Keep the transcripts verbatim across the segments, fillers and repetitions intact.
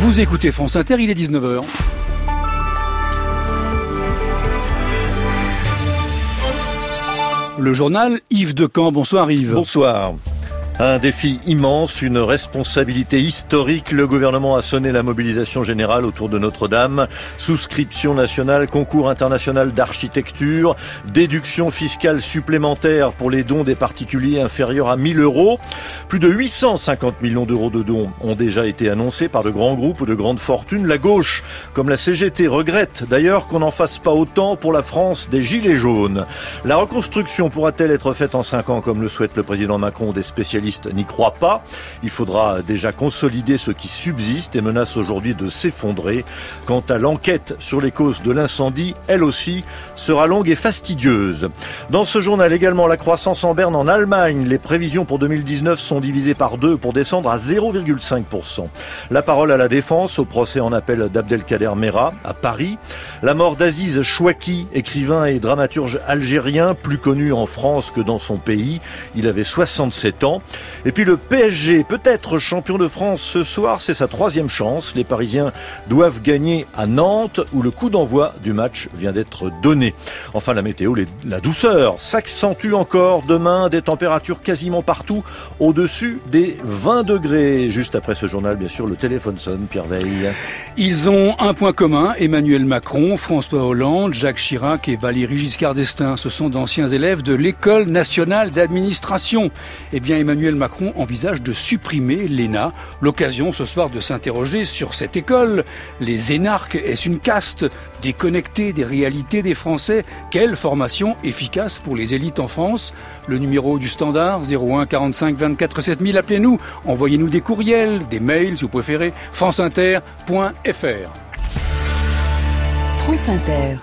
Vous écoutez France Inter, il est dix-neuf heures. Le journal, Yves Decamp. Bonsoir Yves. Bonsoir. Un défi immense, une responsabilité historique. Le gouvernement a sonné la mobilisation générale autour de Notre-Dame. Souscription nationale, concours international d'architecture, déduction fiscale supplémentaire pour les dons des particuliers inférieurs à mille euros. Plus de huit cent cinquante millions d'euros de dons ont déjà été annoncés par de grands groupes ou de grandes fortunes. La gauche, comme la C G T, regrette d'ailleurs qu'on n'en fasse pas autant pour la France des Gilets jaunes. La reconstruction pourra-t-elle être faite en cinq ans comme le souhaite le président Macron? Des spécialistes n'y croient pas. Il faudra déjà consolider ce qui subsiste et menace aujourd'hui de s'effondrer. Quant à l'enquête sur les causes de l'incendie, elle aussi sera longue et fastidieuse. Dans ce journal également, la croissance en berne en Allemagne. Les prévisions pour deux mille dix-neuf sont divisées par deux pour descendre à zéro virgule cinq pour cent. La parole à la défense au procès en appel d'Abdelkader Mera à Paris. La mort d'Aziz Chouaki, écrivain et dramaturge algérien, plus connu en France que dans son pays. Il avait soixante-sept ans. Et puis le P S G, peut-être champion de France ce soir, c'est sa troisième chance. Les Parisiens doivent gagner à Nantes, où le coup d'envoi du match vient d'être donné. Enfin, la météo, les, la douceur s'accentue encore. Demain, des températures quasiment partout au-dessus des vingt degrés. Juste après ce journal, bien sûr, le téléphone sonne. Pierre Veille. Ils ont un point commun, Emmanuel Macron, François Hollande, Jacques Chirac et Valéry Giscard d'Estaing. Ce sont d'anciens élèves de l'École nationale d'administration. Eh bien, Emmanuel Macron envisage de supprimer l'E N A. L'occasion ce soir de s'interroger sur cette école. Les énarques, est-ce une caste déconnectée des réalités des Français? Quelle formation efficace pour les élites en France? Le numéro du standard, zéro un quarante-cinq vingt-quatre sept mille, appelez-nous, envoyez-nous des courriels, des mails si vous préférez, franceinter point f r. France Inter.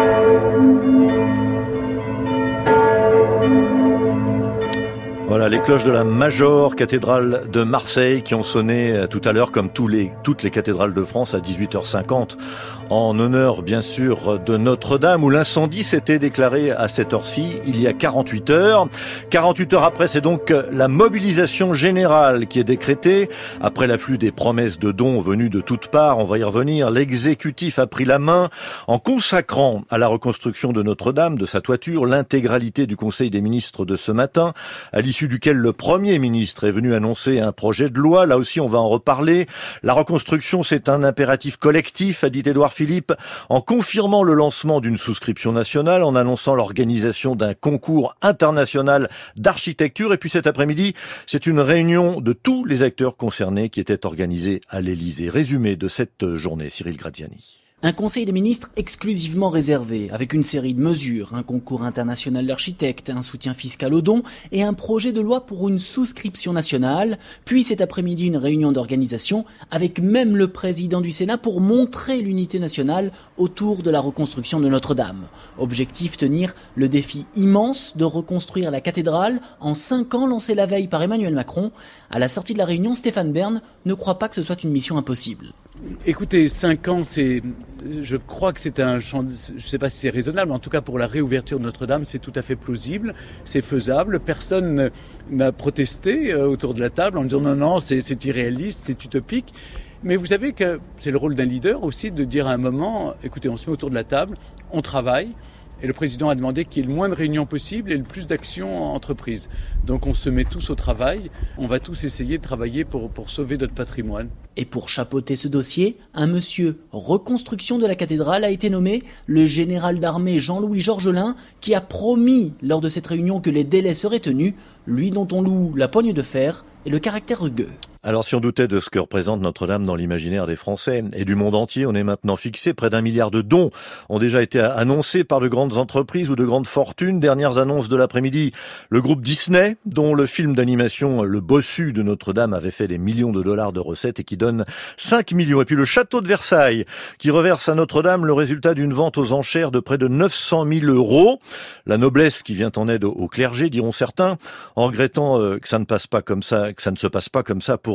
Voilà, les cloches de la Major, cathédrale de Marseille, qui ont sonné tout à l'heure, comme tous les, toutes les cathédrales de France, à dix-huit heures cinquante, en honneur, bien sûr, de Notre-Dame, où l'incendie s'était déclaré à cette heure-ci, il y a quarante-huit heures. quarante-huit heures après, c'est donc la mobilisation générale qui est décrétée. Après l'afflux des promesses de dons venus de toutes parts, on va y revenir, l'exécutif a pris la main en consacrant à la reconstruction de Notre-Dame, de sa toiture, l'intégralité du Conseil des ministres de ce matin, à l'issue duquel le Premier ministre est venu annoncer un projet de loi. Là aussi, on va en reparler. La reconstruction, c'est un impératif collectif, a dit Édouard Philippe, en confirmant le lancement d'une souscription nationale, en annonçant l'organisation d'un concours international d'architecture. Et puis cet après-midi, c'est une réunion de tous les acteurs concernés qui était organisée à l'Élysée. Résumé de cette journée, Cyril Graziani. Un conseil des ministres exclusivement réservé, avec une série de mesures, un concours international d'architectes, un soutien fiscal aux dons et un projet de loi pour une souscription nationale. Puis cet après-midi, une réunion d'organisation avec même le président du Sénat pour montrer l'unité nationale autour de la reconstruction de Notre-Dame. Objectif, tenir le défi immense de reconstruire la cathédrale en cinq ans, lancé la veille par Emmanuel Macron. À la sortie de la réunion, Stéphane Bern ne croit pas que ce soit une mission impossible. Écoutez, cinq ans, c'est, je crois que c'est un champ, je ne sais pas si c'est raisonnable, mais en tout cas pour la réouverture de Notre-Dame, c'est tout à fait plausible, c'est faisable. Personne n'a protesté autour de la table en disant non, non, c'est, c'est irréaliste, c'est utopique. Mais vous savez que c'est le rôle d'un leader aussi de dire à un moment, écoutez, on se met autour de la table, on travaille. Et le président a demandé qu'il y ait le moins de réunions possible et le plus d'actions entreprises. Donc on se met tous au travail, on va tous essayer de travailler pour, pour sauver notre patrimoine. Et pour chapeauter ce dossier, un monsieur reconstruction de la cathédrale a été nommé, le général d'armée Jean-Louis Georgelin, qui a promis lors de cette réunion que les délais seraient tenus, lui dont on loue la poigne de fer et le caractère rugueux. Alors si on doutait de ce que représente Notre-Dame dans l'imaginaire des Français et du monde entier, on est maintenant fixé. Près d'un milliard de dons ont déjà été annoncés par de grandes entreprises ou de grandes fortunes. Dernières annonces de l'après-midi, le groupe Disney, dont le film d'animation Le Bossu de Notre-Dame avait fait des millions de dollars de recettes et qui donne cinq millions. Et puis le château de Versailles, qui reverse à Notre-Dame le résultat d'une vente aux enchères de près de neuf cent mille euros. La noblesse qui vient en aide au clergé, diront certains, en regrettant que ça ne passe pas comme ça, que ça ne se passe pas comme ça pour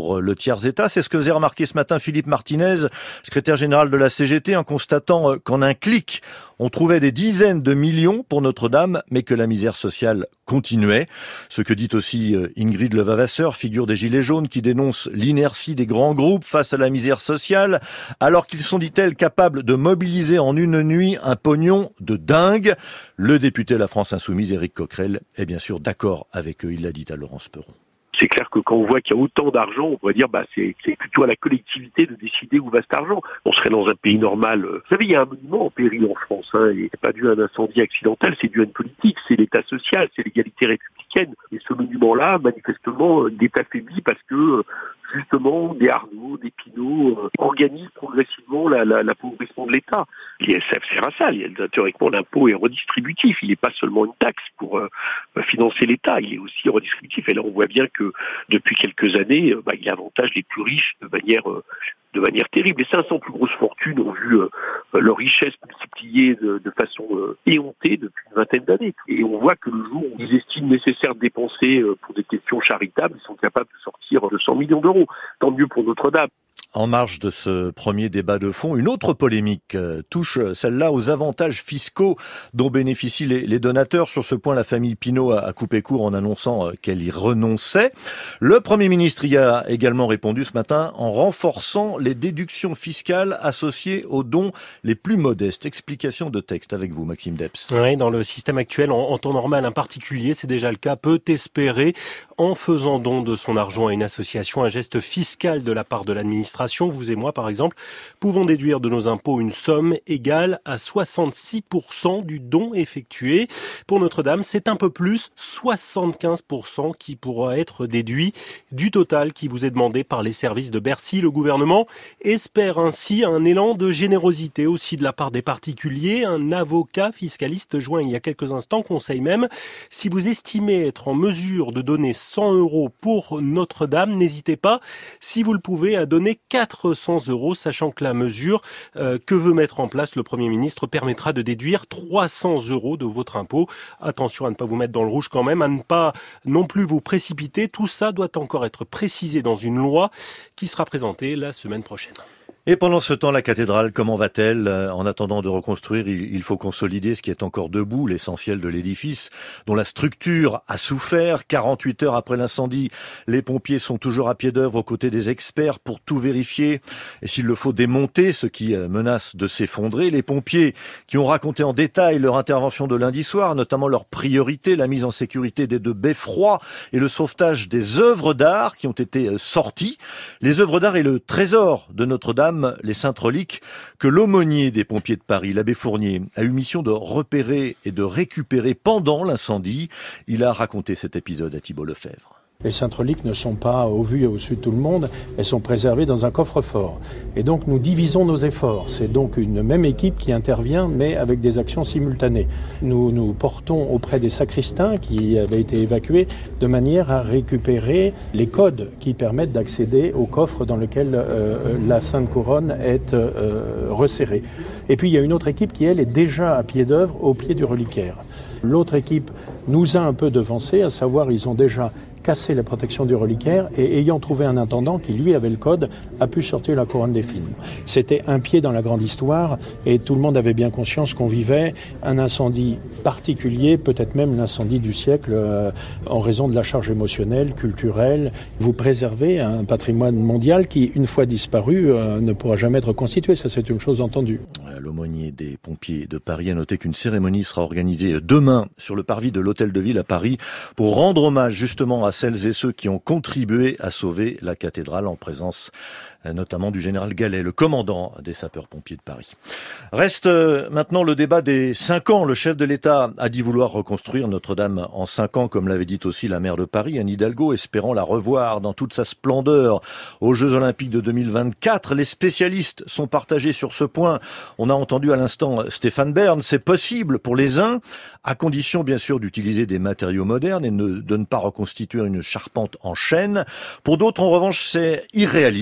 pour le tiers-État. C'est ce que faisait remarquer ce matin Philippe Martinez, secrétaire général de la C G T, en constatant qu'en un clic, on trouvait des dizaines de millions pour Notre-Dame, mais que la misère sociale continuait. Ce que dit aussi Ingrid Levavasseur, figure des Gilets jaunes, qui dénonce l'inertie des grands groupes face à la misère sociale, alors qu'ils sont, dit-elle, capables de mobiliser en une nuit un pognon de dingue. Le député de la France Insoumise, Éric Coquerel, est bien sûr d'accord avec eux. Il l'a dit à Laurence Perron. C'est clair que quand on voit qu'il y a autant d'argent, on pourrait dire bah c'est, c'est plutôt à la collectivité de décider où va cet argent. On serait dans un pays normal. Vous savez, il y a un monument en péril en France, hein, et c'est pas dû à un incendie accidentel, c'est dû à une politique, c'est l'État social, c'est l'égalité républicaine. Et ce monument-là, manifestement, est affaibli parce que justement, des Arnaud, des Pinault euh, organisent progressivement la, la, l'appauvrissement de l'État. L'I S F sert à ça. Théoriquement, l'impôt est redistributif. Il n'est pas seulement une taxe pour euh, financer l'État, il est aussi redistributif. Et là, on voit bien que depuis quelques années, euh, bah, il avantage les plus riches de manière euh, de manière terrible. Les cinq cents plus grosses fortunes ont vu euh, leur richesse multipliée de, de façon euh, éhontée depuis une vingtaine d'années. Et on voit que le jour où ils estiment nécessaire de dépenser euh, pour des questions charitables, ils sont capables de sortir de cent millions d'euros. Tant mieux pour Notre-Dame. En marge de ce premier débat de fond, une autre polémique touche celle-là aux avantages fiscaux dont bénéficient les, les donateurs. Sur ce point, la famille Pinault a coupé court en annonçant qu'elle y renonçait. Le Premier ministre y a également répondu ce matin en renforçant les déductions fiscales associées aux dons les plus modestes. Explication de texte avec vous, Maxime Depps. Oui, dans le système actuel, en, en temps normal, un particulier, c'est déjà le cas, peut espérer, en faisant don de son argent à une association, un geste fiscal de la part de l'administration. Vous et moi, par exemple, pouvons déduire de nos impôts une somme égale à soixante-six pour cent du don effectué. Pour Notre-Dame, c'est un peu plus, soixante-quinze pour cent qui pourra être déduit du total qui vous est demandé par les services de Bercy. Le gouvernement espère ainsi un élan de générosité aussi de la part des particuliers. Un avocat fiscaliste joint il y a quelques instants conseille même, si vous estimez être en mesure de donner cent euros pour Notre-Dame, n'hésitez pas, si vous le pouvez, à donner quatre cents euros, sachant que la mesure euh, que veut mettre en place le Premier ministre permettra de déduire trois cents euros de votre impôt. Attention à ne pas vous mettre dans le rouge quand même, à ne pas non plus vous précipiter. Tout ça doit encore être précisé dans une loi qui sera présentée la semaine prochaine. Et pendant ce temps, la cathédrale, comment va-t-elle ? En attendant de reconstruire, il faut consolider ce qui est encore debout, l'essentiel de l'édifice, dont la structure a souffert. quarante-huit heures après l'incendie, les pompiers sont toujours à pied d'œuvre aux côtés des experts pour tout vérifier. Et s'il le faut démonter, ce qui menace de s'effondrer, les pompiers qui ont raconté en détail leur intervention de lundi soir, notamment leur priorité, la mise en sécurité des deux beffrois et le sauvetage des œuvres d'art qui ont été sorties. Les œuvres d'art et le trésor de Notre-Dame, les saintes reliques, que l'aumônier des pompiers de Paris, l'abbé Fournier, a eu mission de repérer et de récupérer pendant l'incendie. Il a raconté cet épisode à Thibault Lefebvre. Les saintes reliques ne sont pas au vu et au su de tout le monde, elles sont préservées dans un coffre-fort. Et donc nous divisons nos efforts. C'est donc une même équipe qui intervient, mais avec des actions simultanées. Nous nous portons auprès des sacristains qui avaient été évacués, de manière à récupérer les codes qui permettent d'accéder au coffre dans lequel euh, la Sainte Couronne est euh, resserrée. Et puis il y a une autre équipe qui, elle, est déjà à pied d'œuvre, au pied du reliquaire. L'autre équipe nous a un peu devancés, à savoir ils ont déjà cassé la protection du reliquaire et ayant trouvé un intendant qui lui avait le code, a pu sortir la couronne d'épines. C'était un pied dans la grande histoire et tout le monde avait bien conscience qu'on vivait un incendie particulier, peut-être même l'incendie du siècle euh, en raison de la charge émotionnelle, culturelle. Vous préservez un patrimoine mondial qui, une fois disparu, euh, ne pourra jamais être reconstitué. Ça, c'est une chose entendue. L'aumônier des pompiers de Paris a noté qu'une cérémonie sera organisée demain sur le parvis de l'Hôtel de Ville à Paris pour rendre hommage justement à celles et ceux qui ont contribué à sauver la cathédrale en présence notamment du général Gallet, le commandant des sapeurs-pompiers de Paris. Reste maintenant le débat des cinq ans. Le chef de l'État a dit vouloir reconstruire Notre-Dame en cinq ans, comme l'avait dit aussi la maire de Paris, Anne Hidalgo, espérant la revoir dans toute sa splendeur aux Jeux Olympiques de deux mille vingt-quatre. Les spécialistes sont partagés sur ce point. On a entendu à l'instant Stéphane Bern. C'est possible pour les uns, à condition bien sûr d'utiliser des matériaux modernes et de ne pas reconstituer une charpente en chêne. Pour d'autres, en revanche, c'est irréaliste.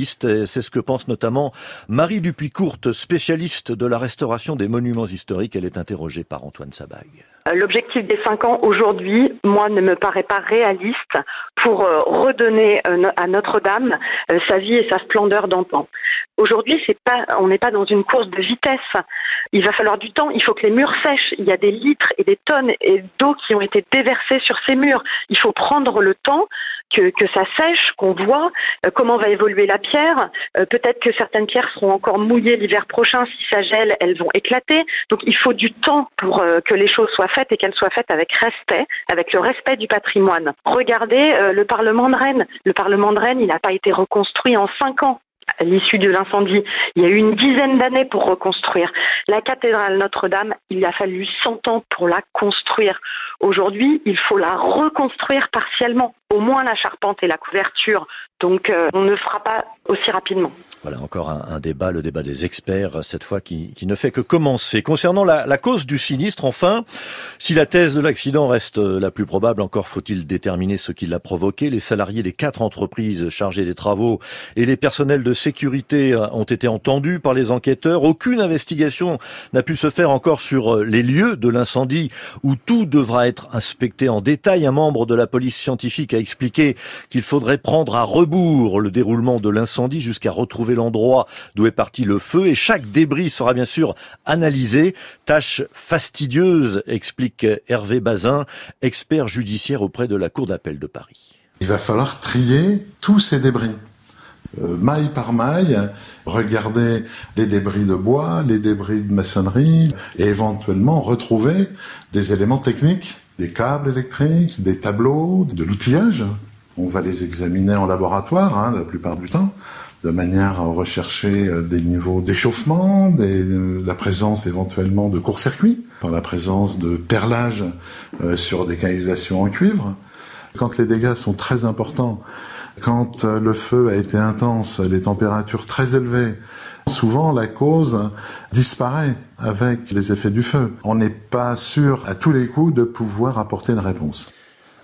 C'est ce que pense notamment Marie Dupuis-Courte, spécialiste de la restauration des monuments historiques. Elle est interrogée par Antoine Sabag. L'objectif des cinq ans aujourd'hui, moi, ne me paraît pas réaliste pour euh, redonner euh, à Notre-Dame euh, sa vie et sa splendeur d'antan. Aujourd'hui, c'est pas, on n'est pas dans une course de vitesse. Il va falloir du temps. Il faut que les murs sèchent. Il y a des litres et des tonnes d'eau qui ont été déversées sur ces murs. Il faut prendre le temps que, que ça sèche, qu'on voit euh, comment va évoluer la pierre. Euh, peut-être que certaines pierres seront encore mouillées l'hiver prochain. Si ça gèle, elles vont éclater. Donc, il faut du temps pour euh, que les choses soient faites et qu'elles soient faites avec respect, avec le respect du patrimoine. Regardez euh, le Parlement de Rennes. Le Parlement de Rennes, il n'a pas été reconstruit en cinq ans. À l'issue de l'incendie, il y a eu une dizaine d'années pour reconstruire. La cathédrale Notre-Dame, il a fallu cent ans pour la construire. Aujourd'hui, il faut la reconstruire partiellement, au moins la charpente et la couverture. Donc, euh, on ne fera pas aussi rapidement. Voilà, encore un, un débat, le débat des experts, cette fois qui, qui ne fait que commencer. Concernant la, la cause du sinistre, enfin, si la thèse de l'accident reste la plus probable, encore faut-il déterminer ce qui l'a provoqué. Les salariés des quatre entreprises chargées des travaux et les personnels de sécurité ont été entendus par les enquêteurs. Aucune investigation n'a pu se faire encore sur les lieux de l'incendie où tout devra être inspecté en détail. Un membre de la police scientifique a expliqué qu'il faudrait prendre à rebours le déroulement de l'incendie jusqu'à retrouver l'endroit d'où est parti le feu et chaque débris sera bien sûr analysé. Tâche fastidieuse, explique Hervé Bazin, expert judiciaire auprès de la Cour d'appel de Paris. Il va falloir trier tous ces débris. Euh, maille par maille, regarder les débris de bois, les débris de maçonnerie et éventuellement retrouver des éléments techniques, des câbles électriques, des tableaux, de l'outillage. On va les examiner en laboratoire, hein, la plupart du temps, de manière à rechercher des niveaux d'échauffement, des, la présence éventuellement de court-circuit, par la présence de perlage euh, sur des canalisations en cuivre. Quand les dégâts sont très importants, quand euh, le feu a été intense, les températures très élevées, souvent la cause disparaît avec les effets du feu. On n'est pas sûr à tous les coups de pouvoir apporter une réponse.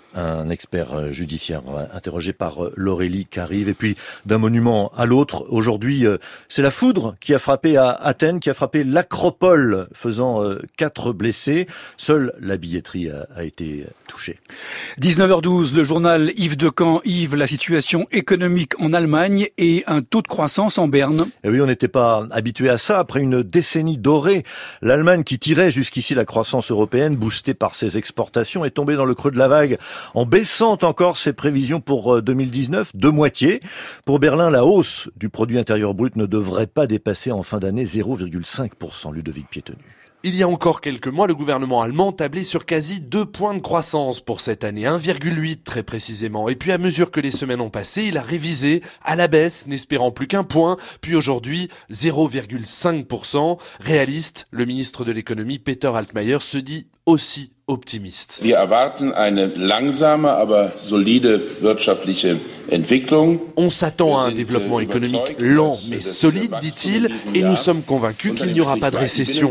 Un expert judiciaire interrogé par Laurélie Carive. Et puis, d'un monument à l'autre, aujourd'hui, c'est la foudre qui a frappé à Athènes, qui a frappé l'Acropole, faisant quatre blessés. Seule la billetterie a, a été touchée. dix-neuf heures douze, le journal Yves Decamp. Yves, la situation économique en Allemagne et un taux de croissance en berne. Et oui, on n'était pas habitué à ça. Après une décennie dorée, l'Allemagne qui tirait jusqu'ici la croissance européenne, boostée par ses exportations, est tombée dans le creux de la vague en baissant encore ses prévisions pour deux mille dix-neuf de moitié. Pour Berlin, la hausse du produit intérieur brut ne devrait pas dépasser en fin d'année zéro virgule cinq pour cent. Ludovic Piétenu. Il y a encore quelques mois, le gouvernement allemand tablait sur quasi deux points de croissance pour cette année, un virgule huit très précisément. Et puis à mesure que les semaines ont passé, il a révisé à la baisse, n'espérant plus qu'un point. Puis aujourd'hui, zéro virgule cinq pour cent. Réaliste, le ministre de l'économie, Peter Altmaier, se dit aussi optimiste. Wir erwarten eine langsame, aber solide wirtschaftliche Entwicklung. On s'attend à un développement économique lent mais solide, dit-il, et nous sommes convaincus qu'il n'y aura pas de récession.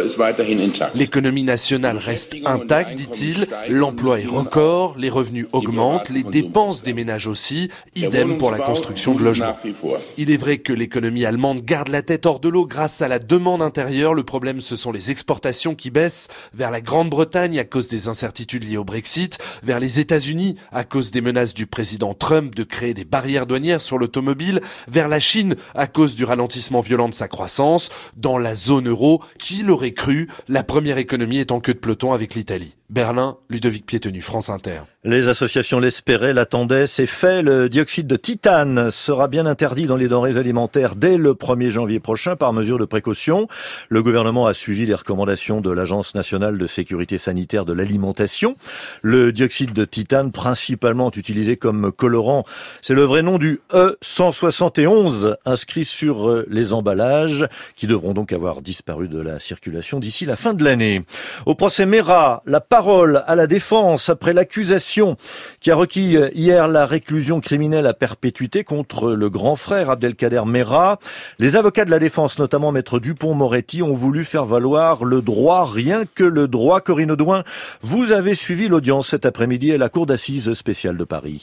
L'économie nationale reste intacte, dit-il, l'emploi est record, les revenus augmentent, les dépenses des ménages aussi, idem pour la construction de logements. Il est vrai que l'économie allemande garde la tête hors de l'eau grâce à la demande intérieure. Le problème, ce sont les exportations qui baissent vers la Grande-Bretagne à cause des incertitudes liées au Brexit, vers les États-Unis à cause des menaces du président Trump de créer des barrières douanières sur l'automobile, vers la Chine à cause du ralentissement violent de sa croissance, dans la zone euro, qui l'aurait cru, la première économie est en queue de peloton avec l'Italie. Berlin, Ludovic Piétenu, France Inter. Les associations l'espéraient, l'attendaient, c'est fait. Le dioxyde de titane sera bien interdit dans les denrées alimentaires dès le premier janvier prochain par mesure de précaution. Le gouvernement a suivi les recommandations de l'Agence nationale de sécurité sanitaire de l'alimentation. Le dioxyde de titane, principalement utilisé comme colorant, c'est le vrai nom du E cent soixante et onze inscrit sur les emballages qui devront donc avoir disparu de la circulation d'ici la fin de l'année. Au procès Mera, la parole à la défense après l'accusation qui a requis hier la réclusion criminelle à perpétuité contre le grand frère Abdelkader Mera. Les avocats de la défense, notamment Maître Dupont-Moretti, ont voulu faire valoir le droit, rien que le droit. Corinne Audouin, vous avez suivi l'audience cet après-midi à la Cour d'assises spéciale de Paris.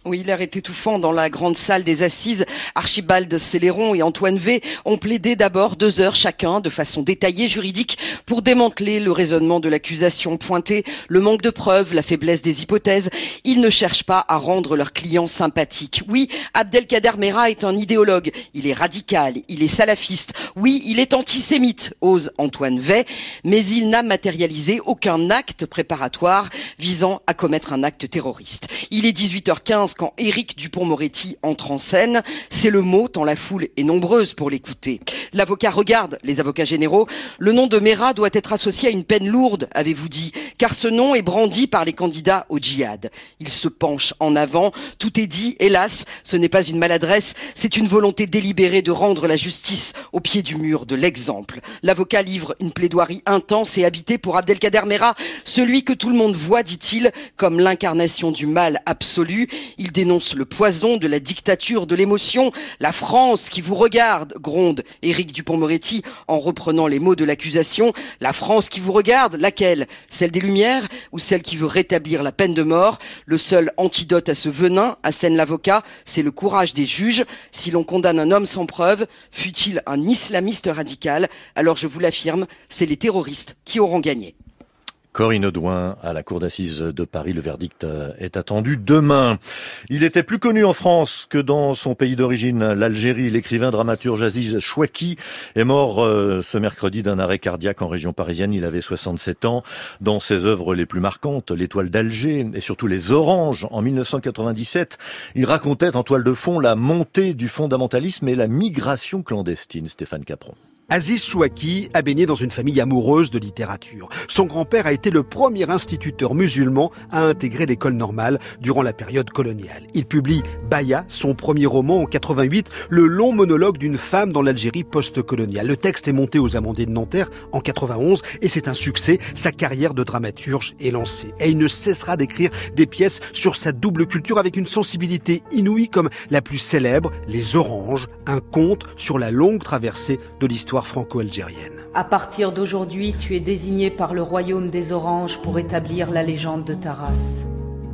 Oui, l'air est étouffant dans la grande salle des assises. Archibald Céléron et Antoine V ont plaidé d'abord deux heures chacun, de façon détaillée, juridique, pour démanteler le raisonnement de l'accusation, pointer le manque de preuves, la faiblesse des hypothèses. Ils ne cherchent pas à rendre leurs clients sympathiques. Oui, Abdelkader Mera est un idéologue. Il est radical, il est salafiste. Oui, il est antisémite, ose Antoine V, mais il n'a matérialisé aucun acte préparatoire visant à commettre un acte terroriste. Il est dix-huit heures quinze quand Éric Dupond-Moretti entre en scène. C'est le mot tant la foule est nombreuse pour l'écouter. L'avocat regarde les avocats généraux. Le nom de Mera doit être associé à une peine lourde, avez-vous dit, car ce nom est brandi par les candidats au djihad. Il se penche en avant. Tout est dit, hélas, ce n'est pas une maladresse, c'est une volonté délibérée de rendre la justice au pied du mur de l'exemple. L'avocat livre une plaidoirie intense et habitée pour Abdelkader Mera, celui que tout le monde voit, dit-il, comme l'incarnation du mal absolu. Il dénonce le poison de la dictature de l'émotion. La France qui vous regarde, gronde Éric Dupond-Moretti en reprenant les mots de l'accusation. La France qui vous regarde, laquelle? Celle des Lumières ou celle qui veut rétablir la peine de mort? Le seul antidote à ce venin, assène l'avocat, c'est le courage des juges. Si l'on condamne un homme sans preuve, fût-il un islamiste radical, alors je vous l'affirme, c'est les terroristes qui auront gagné. Corinne Audouin à la cour d'assises de Paris. Le verdict est attendu demain. Il était plus connu en France que dans son pays d'origine, l'Algérie. L'écrivain dramaturge Aziz Chouaki est mort ce mercredi d'un arrêt cardiaque en région parisienne. Il avait soixante-sept ans. Dans ses œuvres les plus marquantes, L'Étoile d'Alger et surtout Les Oranges en mille neuf cent quatre-vingt-dix-sept, il racontait en toile de fond la montée du fondamentalisme et la migration clandestine. Stéphane Capron. Aziz Chouaki a baigné dans une famille amoureuse de littérature. Son grand-père a été le premier instituteur musulman à intégrer l'école normale durant la période coloniale. Il publie Baya, son premier roman en quatre-vingt-huit, le long monologue d'une femme dans l'Algérie post-coloniale. Le texte est monté aux Amandés de Nanterre en quatre-vingt-onze et c'est un succès. Sa carrière de dramaturge est lancée. Et il ne cessera d'écrire des pièces sur sa double culture avec une sensibilité inouïe comme la plus célèbre, Les Oranges, un conte sur la longue traversée de l'histoire franco-algérienne. À partir d'aujourd'hui, tu es désigné par le royaume des Oranges pour établir la légende de ta race.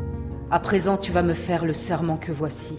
À présent, tu vas me faire le serment que voici.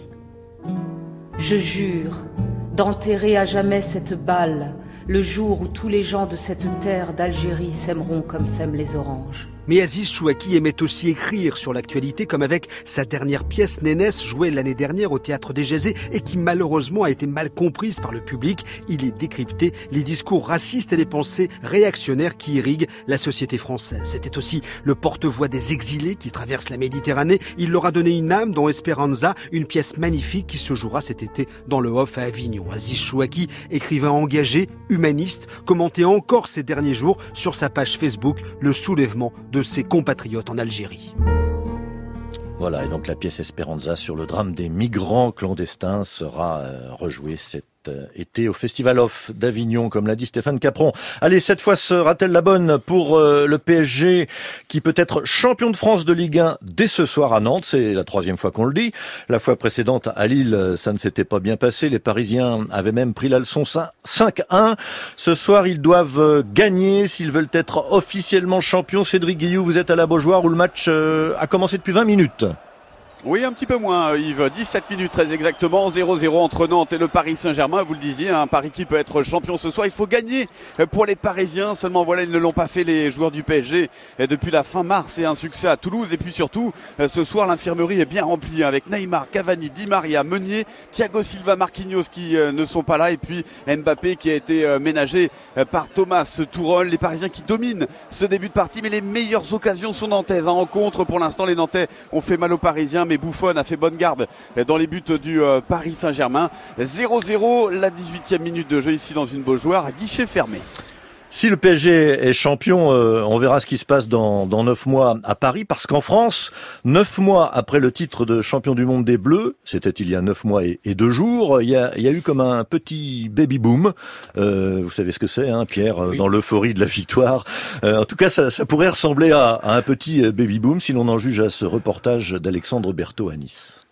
Je jure d'enterrer à jamais cette balle, le jour où tous les gens de cette terre d'Algérie s'aimeront comme s'aiment les oranges. Mais Aziz Chouaki aimait aussi écrire sur l'actualité, comme avec sa dernière pièce Nénès, jouée l'année dernière au Théâtre des Gésés et qui malheureusement a été mal comprise par le public. Il est décrypté les discours racistes et les pensées réactionnaires qui irriguent la société française. C'était aussi le porte-voix des exilés qui traversent la Méditerranée. Il leur a donné une âme dans Esperanza, une pièce magnifique qui se jouera cet été dans le Hof à Avignon. Aziz Chouaki, écrivain engagé, humaniste, commentait encore ces derniers jours sur sa page Facebook le soulèvement de de ses compatriotes en Algérie. Voilà, et donc la pièce Esperanza sur le drame des migrants clandestins sera euh, rejouée cet euh, été au Festival Off d'Avignon, comme l'a dit Stéphane Capron. Allez, cette fois sera-t-elle la bonne pour euh, le P S G qui peut être champion de France de Ligue un dès ce soir à Nantes? C'est la troisième fois qu'on le dit. La fois précédente à Lille, ça ne s'était pas bien passé. Les Parisiens avaient même pris la leçon cinq un. Ce soir, ils doivent gagner s'ils veulent être officiellement champions. Cédric Guillou, vous êtes à la Beaujoire où le match euh, a commencé depuis vingt minutes. Oui, un petit peu moins, Yves. dix-sept minutes très exactement. zéro zéro entre Nantes et le Paris Saint-Germain. Vous le disiez, un Paris qui peut être champion ce soir. Il faut gagner pour les Parisiens. Seulement, voilà, ils ne l'ont pas fait, les joueurs du P S G, depuis la fin mars. Et un succès à Toulouse. Et puis surtout, ce soir, l'infirmerie est bien remplie avec Neymar, Cavani, Di Maria, Meunier, Thiago Silva, Marquinhos qui ne sont pas là. Et puis Mbappé qui a été ménagé par Thomas Tuchel. Les Parisiens qui dominent ce début de partie. Mais les meilleures occasions sont nantaises. En contre, pour l'instant, les Nantais ont fait mal aux Parisiens. Mais Buffon a fait bonne garde dans les buts du euh, Paris Saint-Germain. zéro zéro, la dix-huitième minute de jeu ici dans une Beaujoire à guichet fermé. Si le P S G est champion, euh, on verra ce qui se passe dans dans neuf mois à Paris, parce qu'en France, neuf mois après le titre de champion du monde des Bleus, c'était il y a neuf mois et, et deux jours, il y a, il y a eu comme un petit baby boom. Euh, vous savez ce que c'est, hein, Pierre, oui. Dans l'euphorie de la victoire. Euh, en tout cas, ça, ça pourrait ressembler à, à un petit baby boom si l'on en juge à ce reportage d'Alexandre Berthaud à Nice.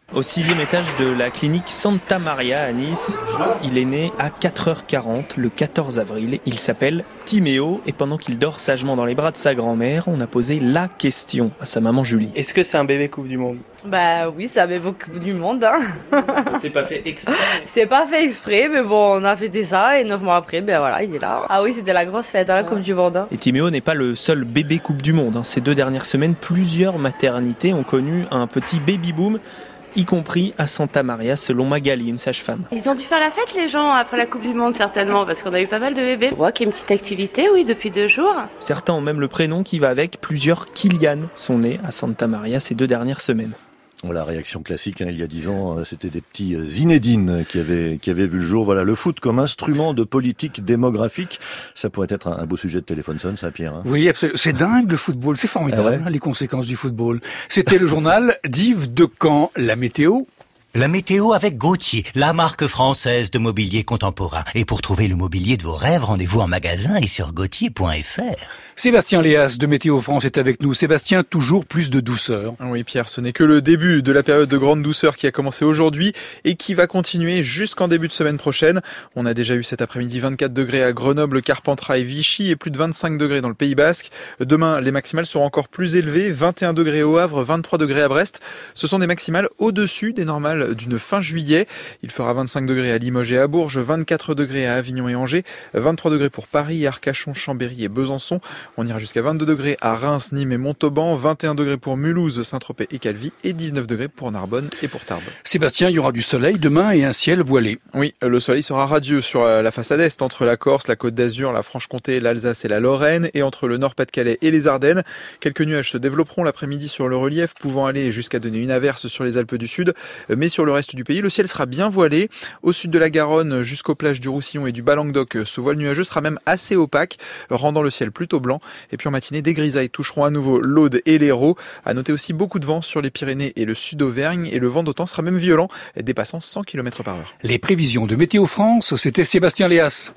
Au sixième étage de la clinique Santa Maria à Nice, il est né à quatre heures quarante le quatorze avril. Il s'appelle Timéo et pendant qu'il dort sagement dans les bras de sa grand-mère, on a posé la question à sa maman Julie. Est-ce que c'est un bébé Coupe du Monde ? Bah oui, c'est un bébé Coupe du Monde. Hein. C'est pas fait exprès. C'est pas fait exprès, mais bon, on a fêté ça et neuf mois après, ben voilà, il est là. Ah oui, c'était la grosse fête à la Coupe du Monde. Hein. Et Timéo n'est pas le seul bébé Coupe du Monde. Ces deux dernières semaines, plusieurs maternités ont connu un petit baby-boom, y compris à Santa Maria, selon Magali, une sage-femme. Ils ont dû faire la fête, les gens, après la Coupe du Monde, certainement, parce qu'on a eu pas mal de bébés. On voit qu'il y a une petite activité, oui, depuis deux jours. Certains ont même le prénom qui va avec. Plusieurs Kylian sont nés à Santa Maria ces deux dernières semaines. Voilà, réaction classique, hein, il y a dix ans, c'était des petits Zinedine qui avaient, qui avaient vu le jour. Voilà, le foot comme instrument de politique démographique, ça pourrait être un, un beau sujet de téléphone sonne, ça, Pierre. Hein. Oui, absolument. C'est dingue le football, c'est formidable, ah ouais. Les conséquences du football. C'était le journal d'Yves Decamp, la météo. La météo avec Gauthier, la marque française de mobilier contemporain. Et pour trouver le mobilier de vos rêves, rendez-vous en magasin et sur gauthier point f r. Sébastien Léas de Météo France est avec nous. Sébastien, toujours plus de douceur. Oui Pierre, ce n'est que le début de la période de grande douceur qui a commencé aujourd'hui et qui va continuer jusqu'en début de semaine prochaine. On a déjà eu cet après-midi vingt-quatre degrés à Grenoble, Carpentras et Vichy et plus de vingt-cinq degrés dans le Pays Basque. Demain, les maximales seront encore plus élevées, vingt et un degrés au Havre, vingt-trois degrés à Brest. Ce sont des maximales au-dessus des normales d'une fin juillet. Il fera vingt-cinq degrés à Limoges et à Bourges, vingt-quatre degrés à Avignon et Angers, vingt-trois degrés pour Paris, Arcachon, Chambéry et Besançon. On ira jusqu'à vingt-deux degrés à Reims, Nîmes et Montauban, vingt et un degrés pour Mulhouse, Saint-Tropez et Calvi et dix-neuf degrés pour Narbonne et pour Tarbes. Sébastien, il y aura du soleil demain et un ciel voilé. Oui, le soleil sera radieux sur la façade est entre la Corse, la Côte d'Azur, la Franche-Comté, l'Alsace et la Lorraine et entre le Nord-Pas-de-Calais et les Ardennes. Quelques nuages se développeront l'après-midi sur le relief, pouvant aller jusqu'à donner une averse sur les Alpes du Sud, mais sur le reste du pays, le ciel sera bien voilé. Au sud de la Garonne, jusqu'aux plages du Roussillon et du Bas-Languedoc, ce voile nuageux sera même assez opaque, rendant le ciel plutôt blanc. Et puis en matinée, des grisailles toucheront à nouveau l'Aude et l'Hérault. À noter aussi beaucoup de vent sur les Pyrénées et le sud d'Auvergne, et le vent d'autant sera même violent, dépassant cent kilomètres par heure. Les prévisions de Météo France, c'était Sébastien Léas.